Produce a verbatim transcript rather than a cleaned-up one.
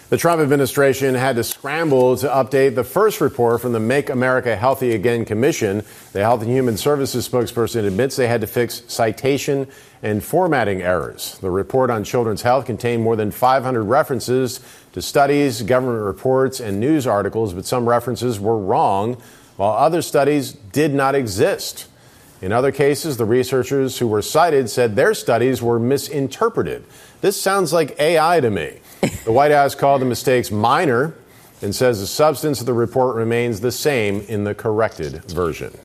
The Trump administration had to scramble to update the first report from the Make America Healthy Again Commission. The Health and Human Services spokesperson admits they had to fix citation and formatting errors. The report on children's health contained more than five hundred references to studies, government reports, and news articles, but some references were wrong, while other studies did not exist. In other cases, the researchers who were cited said their studies were misinterpreted. This sounds like A I to me. The White House called the mistakes minor and says the substance of the report remains the same in the corrected version.